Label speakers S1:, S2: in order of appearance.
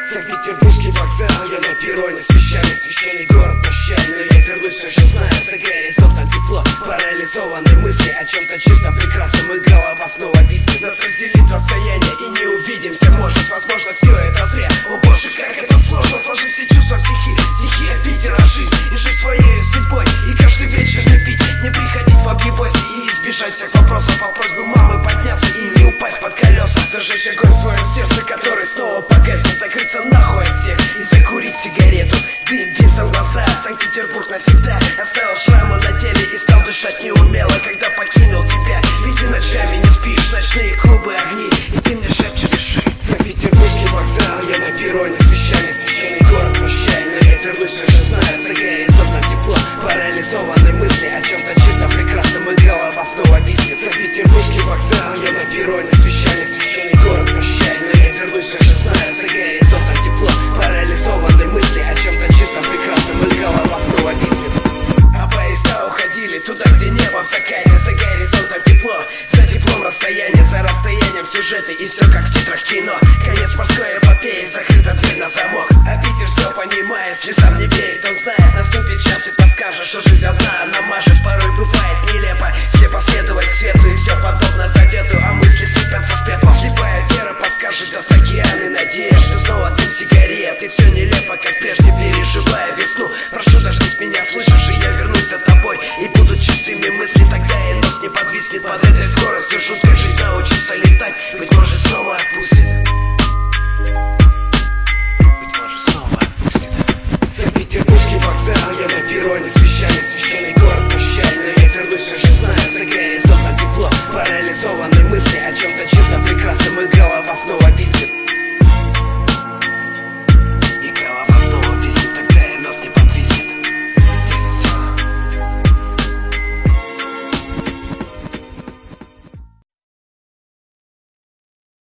S1: Санкт-Петербургский вокзал, я на перроне с вещами, священный город, прощай. Но я вернусь, все же знаю, за горизонтом тепло, парализованные мысли о чем-то чисто прекрасном, и голова снова виснет. Нас разделит расстояние и не увидимся, может, возможно, все это зря. О боже, как это сложно, сложить все чувства в стихи. Стихия Питера, жизнь и жить своей судьбой. И каждый вечер не пить, не приходить в объебосе и избежать всех вопросов по просьбе мамы подняться и не упасть под колеса. Зажечь огонь в своем сердце, который снова погаснет, закрыться нахуй от всех и закурить сигарету. Дым, винцем в глаза, Санкт-Петербург навсегда оставил шрамы на теле и стал дышать неумело, когда покинул тебя. Ведь ты ночами не спишь, ночные клубы, огни, и ты мне шепчешь, дыши. Санкт-Петербургский вокзал, я на перроне с вещами, священный город, прощай. Но я вернусь, все же знаю, за горизонтом тепло, парализованные мысли о чем-то чисто прекрасном, и голова снова виснет. Санкт-Петербургский вокзал, я на перроне с вещами, священный город, прощай. Но я вернусь, все же знаю, за горизонтом тепло, парализованные мысли о чем-то чисто прекрасном, и голова снова виснет. А поезда уходили туда, где небо в закате, за горизонтом тепло, за теплом расстояние, за расстоянием сюжеты, и все как в титрах кино. Конец морской эпопеи, закрыта дверь на замок. А Питер все понимает, если сам не верит, он знает, наступит час и подскажет, что жизнь одна, она мажет, порой бывает нелепо. Слепо следовать к свету, и все подобно завету, а мысли сыпятся с пепла. Слепая вера подскажет, даст океаны надежды, снова дым сигарет, и все нелепо, как прежде, переживая весну. Прошу, дождись меня, слышишь, и я вернусь за тобой, и будут чистыми мысли, тогда и нос не подвиснет под этой скоростью. Жутко жить, научиться летать, быть может, снова отпустит. Быть может, снова отпустит. Санкт-Петербургский вокзал, я на перроне с вещами, священный город, прощай. Но я вернусь, все же знаю, за горизонтом тепло, парализованные мысли о чем-то чисто прекрасном, и голова снова виснет.